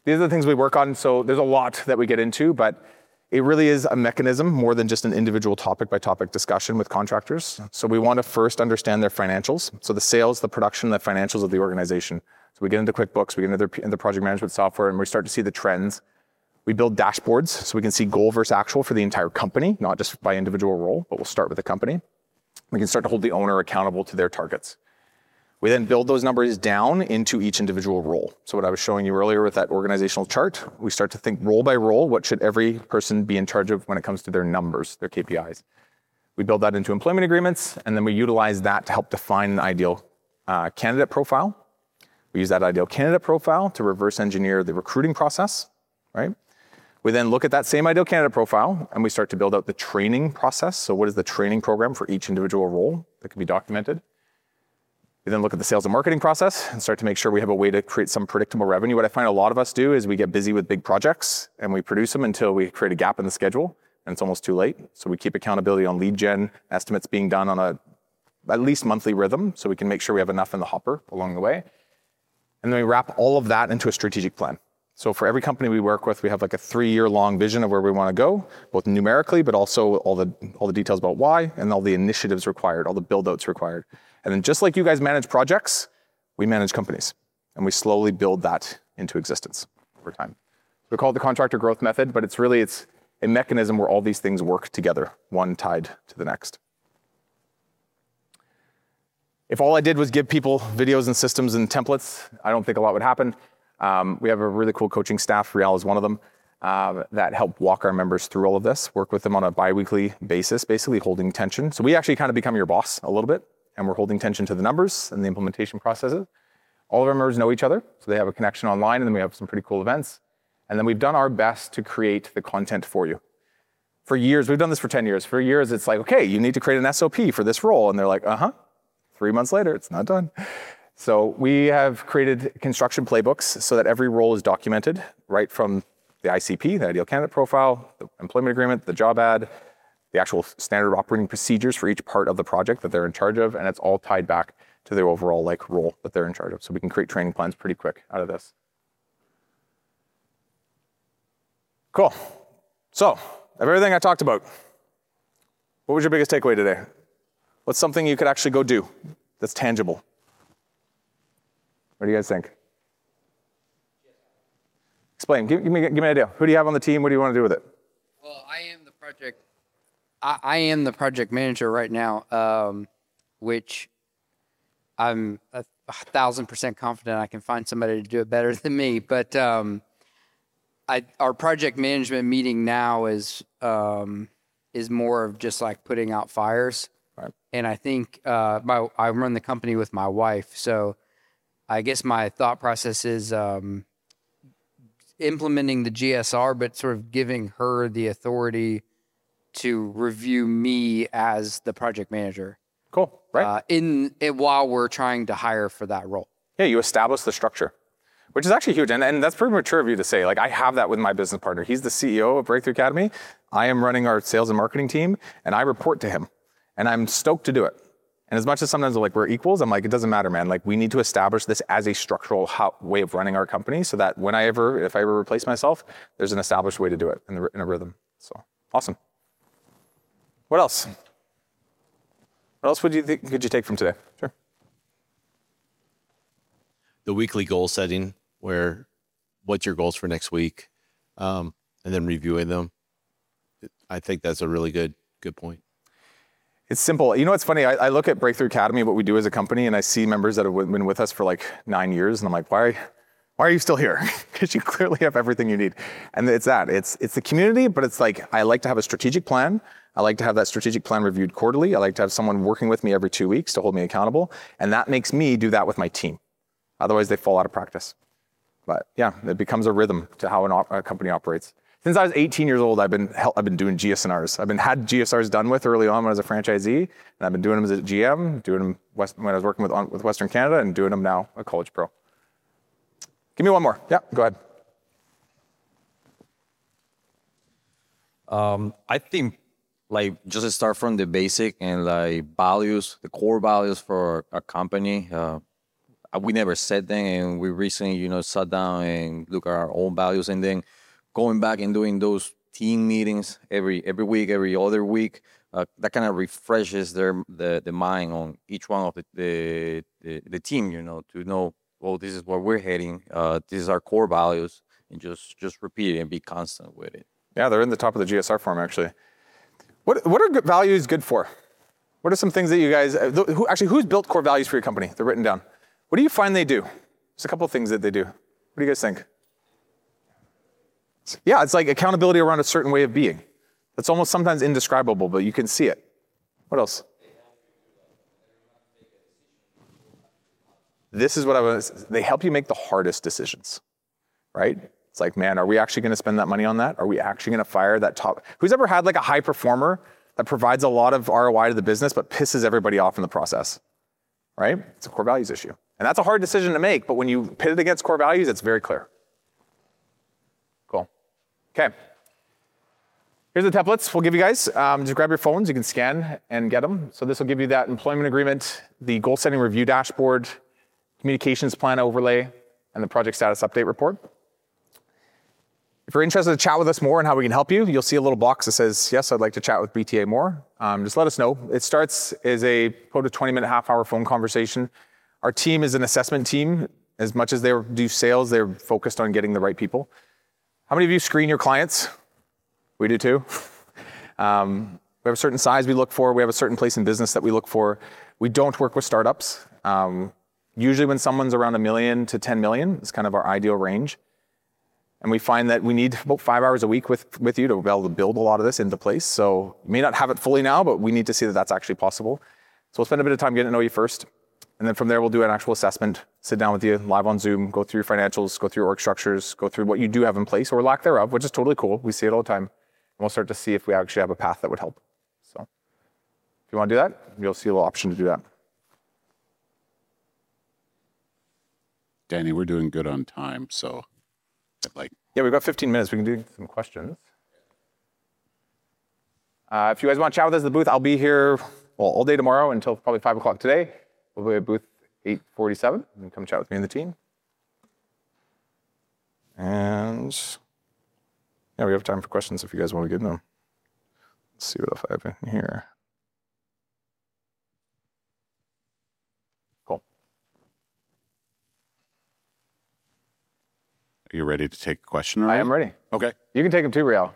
these are the things we work on. So there's a lot that we get into, but it really is a mechanism more than just an individual topic by topic discussion with contractors. So we want to first understand their financials. So the sales, the production, the financials of the organization. So we get into QuickBooks, we get into their, into project management software, and we start to see the trends. We build dashboards so we can see goal versus actual for the entire company, not just by individual role, but we'll start with the company. We can start to hold the owner accountable to their targets. We then build those numbers down into each individual role. So what I was showing you earlier with that organizational chart, we start to think role by role, what should every person be in charge of when it comes to their numbers, their K P Is. We build that into employment agreements, and then we utilize that to help define an ideal uh, candidate profile. We use that ideal candidate profile to reverse engineer the recruiting process, right? We then look at that same ideal candidate profile, and we start to build out the training process. So what is the training program for each individual role that can be documented? We then look at the sales and marketing process and start to make sure we have a way to create some predictable revenue. What I find a lot of us do is we get busy with big projects and we produce them until we create a gap in the schedule and it's almost too late. So we keep accountability on lead gen, estimates being done on a at least monthly rhythm so we can make sure we have enough in the hopper along the way. And then we wrap all of that into a strategic plan. So for every company we work with, we have like a three-year long vision of where we want to go, both numerically, but also all the all the details about why and all the initiatives required, all the build-outs required. And then just like you guys manage projects, we manage companies. And we slowly build that into existence over time. We call it the contractor growth method, but it's really, it's a mechanism where all these things work together, one tied to the next. If all I did was give people videos and systems and templates, I don't think a lot would happen. Um, we have a really cool coaching staff, Rial is one of them, uh, that help walk our members through all of this, work with them on a bi-weekly basis, basically holding tension. So we actually kind of become your boss a little bit, and we're holding tension to the numbers and the implementation processes. All of our members know each other, so they have a connection online, and then we have some pretty cool events. And then we've done our best to create the content for you. For years, we've done this for ten years. For years, it's like, okay, you need to create an S O P for this role. And they're like, uh-huh. Three months later, it's not done. So we have created construction playbooks so that every role is documented, right from the I C P, the ideal candidate profile, the employment agreement, the job ad, the actual standard operating procedures for each part of the project that they're in charge of, and it's all tied back to their overall like role that they're in charge of. So we can create training plans pretty quick out of this. Cool. So, of everything I talked about, what was your biggest takeaway today? What's something you could actually go do that's tangible? What do you guys think? Explain, give, give, me, give me an idea. Who do you have on the team? What do you want to do with it? Well, I am the project, I, I am the project manager right now, um, which I'm a, a thousand percent confident I can find somebody to do it better than me. But um, I, our project management meeting now is um, is more of just like putting out fires. Right. And I think uh, my I run the company with my wife, so I guess my thought process is um, implementing the G S R, but sort of giving her the authority to review me as the project manager. Cool, right? Uh, in it, while we're trying to hire for that role. Yeah, you establish the structure, which is actually huge. And, and that's pretty mature of you to say. Like, I have that with my business partner. He's the C E O of Breakthrough Academy. I am running our sales and marketing team, and I report to him. And I'm stoked to do it. And as much as sometimes like we're equals, I'm like, it doesn't matter, man. Like, we need to establish this as a structural how, way of running our company so that when I ever, if I ever replace myself, there's an established way to do it in, the, in a rhythm. So, awesome. What else? What else would you think, could you take from today? Sure. The weekly goal setting, where what's your goals for next week, um, and then reviewing them. I think that's a really good good point. It's simple. You know what's funny? I, I look at Breakthrough Academy, what we do as a company, and I see members that have been with us for like nine years, and I'm like, why, why are you still here? Because you clearly have everything you need. And it's that. It's it's the community, but it's like, I like to have a strategic plan. I like to have that strategic plan reviewed quarterly. I like to have someone working with me every two weeks to hold me accountable. And that makes me do that with my team. Otherwise, they fall out of practice. But yeah, it becomes a rhythm to how an op- a company operates. Since I was eighteen years old, I've been I've been doing G S N Rs. I've been had G S Rs done with early on when I was a franchisee, and I've been doing them as a G M, doing them West, when I was working with on, with Western Canada, and doing them now a college pro. Give me one more. Yeah, go ahead. Um, I think like just start from the basic and like values, the core values for a company. Uh, we never said them, and we recently, you know, sat down and look at our own values, and then going back and doing those team meetings every every week, every other week. Uh, that kind of refreshes their the, the mind on each one of the, the the the team, you know, to know, well, this is where we're heading. Uh, this is our core values, and just just repeat it and be constant with it. Yeah, they're in the top of the G S R form, actually. What what are good values good for? What are some things that you guys, who actually, who's built core values for your company? They're written down. What do you find they do? There's a couple of things that they do. What do you guys think? Yeah, it's like accountability around a certain way of being. That's almost sometimes indescribable, but you can see it. What else? This is what I was, they help you make the hardest decisions, right? It's like, man, are we actually gonna spend that money on that? Are we actually gonna fire that top? Who's ever had like a high performer that provides a lot of R O I to the business, but pisses everybody off in the process, right? It's a core values issue. And that's a hard decision to make, but when you pit it against core values, it's very clear. Cool, okay. Here's the templates we'll give you guys. Um, just grab your phones, you can scan and get them. So this will give you that employment agreement, the goal setting review dashboard, communications plan overlay, and the project status update report. If you're interested to chat with us more and how we can help you, you'll see a little box that says, yes, I'd like to chat with B T A more. Um, just let us know. It starts as a about a twenty minute, half hour phone conversation. Our team is an assessment team. As much as they do sales, they're focused on getting the right people. How many of you screen your clients? We do too. Um, we have a certain size we look for. We have a certain place in business that we look for. We don't work with startups. Um, usually when someone's around a million to ten million, it's kind of our ideal range. And we find that we need about five hours a week with, with you to be able to build a lot of this into place. So you may not have it fully now, but we need to see that that's actually possible. So we'll spend a bit of time getting to know you first. And then from there, we'll do an actual assessment, sit down with you live on Zoom, go through your financials, go through your org structures, go through what you do have in place or lack thereof, which is totally cool. We see it all the time. And we'll start to see if we actually have a path that would help. So if you want to do that, you'll see a little option to do that. Danny, we're doing good on time, so I'd like. Yeah, we've got fifteen minutes. We can do some questions. Uh, if you guys want to chat with us at the booth, I'll be here well, all day tomorrow until probably five o'clock today. We'll be at booth eight forty-seven. You can come chat with me and the team. And yeah, we have time for questions if you guys want to get them. Let's see what else I have in here. Cool. Are you ready to take a question? I am ready. Okay. You can take them too, Riel.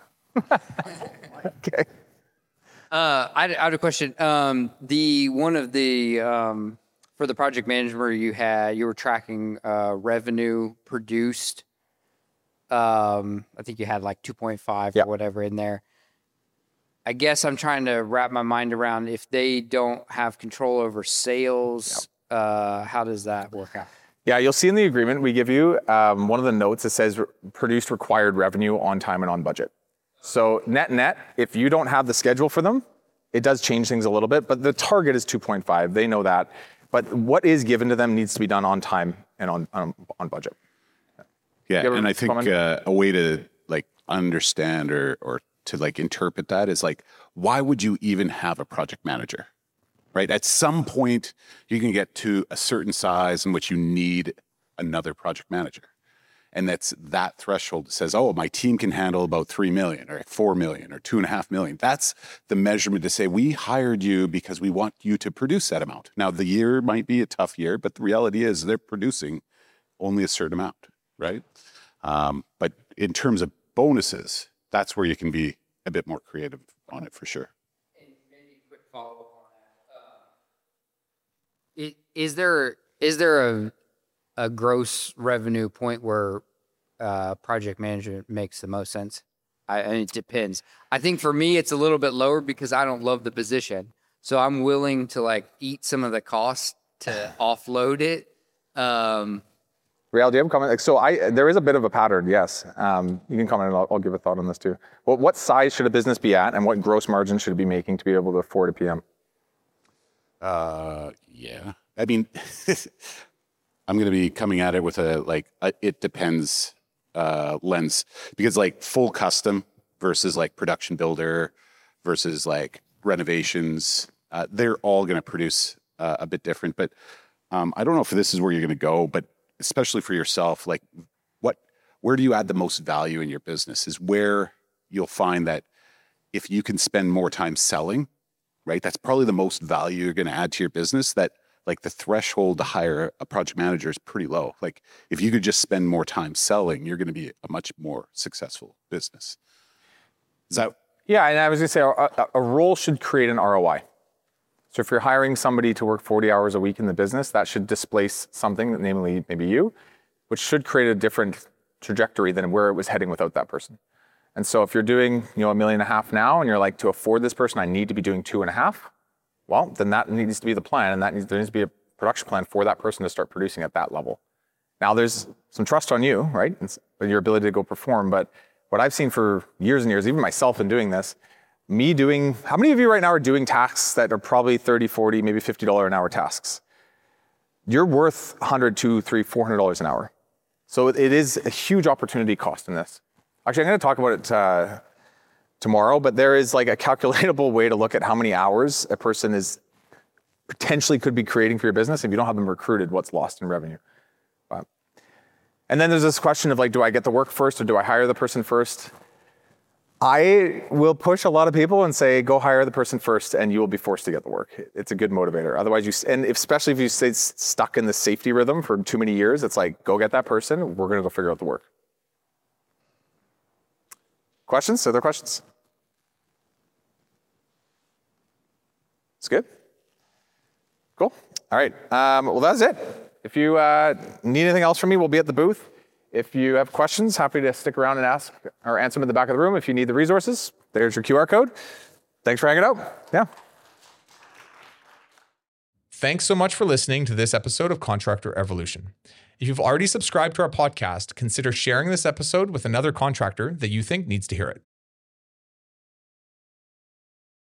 Okay. Uh, I, had, I had a question. Um, the one of the um, for the project management you had, you were tracking uh, revenue produced. Um, I think you had like two point five Yeah. or whatever in there. I guess I'm trying to wrap my mind around if they don't have control over sales. Uh, how does that work out? Yeah, you'll see in the agreement we give you um, one of the notes that says re- produced required revenue on time and on budget. So net net, if you don't have the schedule for them, it does change things a little bit, but the target is two point five. They know that. But what is given to them needs to be done on time and on on, on budget. Yeah, You ever and I think comment? uh, a way to like understand or or to like interpret that is like, why would you even have a project manager? Right? At some point, you can get to a certain size in which you need another project manager. And that's that threshold that says, oh, my team can handle about three million or four million or two and a half million. That's the measurement to say, we hired you because we want you to produce that amount. Now, the year might be a tough year, but the reality is they're producing only a certain amount, right? Um, but in terms of bonuses, that's where you can be a bit more creative on it for sure. Follow up on that. Uh, i- is there is there a a gross revenue point where uh, project management makes the most sense? I, I mean, it depends. I think for me, it's a little bit lower because I don't love the position, so I'm willing to like eat some of the cost to offload it. Um, Riel, do you have a comment? Like, so I, there is a bit of a pattern, yes. Um, you can comment and I'll, I'll give a thought on this too. Well, what size should a business be at and what gross margin should it be making to be able to afford a P M? Uh, yeah. I mean, I'm going to be coming at it with a, like, a, it depends uh, lens because like full custom versus like production builder versus like renovations, uh, they're all going to produce uh, a bit different. But Um, I don't know if this is where you're going to go, but especially for yourself, like what, where do you add the most value in your business is where you'll find that if you can spend more time selling, right? That's probably the most value you're going to add to your business. That like the threshold to hire a project manager is pretty low. Like if you could just spend more time selling, you're going to be a much more successful business. Is that? Yeah, and I was going to say a, a, a role should create an R O I. So if you're hiring somebody to work forty hours a week in the business, that should displace something, namely maybe you, which should create a different trajectory than where it was heading without that person. And so if you're doing, you know, a million and a half now and you're like, to afford this person, I need to be doing two and a half, well, then that needs to be the plan, and that needs, there needs to be a production plan for that person to start producing at that level. Now there's some trust on you, right? And your ability to go perform, but what I've seen for years and years, even myself in doing this, me doing, how many of you right now are doing tasks that are probably thirty, forty, maybe fifty dollars an hour tasks? You're worth one hundred, two hundred, three hundred, four hundred dollars an hour. So it is a huge opportunity cost in this. Actually, I'm going to talk about it uh, tomorrow, but there is like a calculatable way to look at how many hours a person is potentially could be creating for your business. If you don't have them recruited, what's lost in revenue. But, and then there's this question of like, do I get the work first or do I hire the person first? I will push a lot of people and say, go hire the person first and you will be forced to get the work. It's a good motivator. Otherwise, you, and especially if you stay stuck in the safety rhythm for too many years, it's like, go get that person. We're going to go figure out the work. Questions? Other questions? It's good? Cool. All right. Um, well, that's it. If you uh, need anything else from me, we'll be at the booth. If you have questions, happy to stick around and ask or answer them in the back of the room. If you need the resources, there's your Q R code. Thanks for hanging out. Yeah. Thanks so much for listening to this episode of Contractor Evolution. If you've already subscribed to our podcast, consider sharing this episode with another contractor that you think needs to hear it.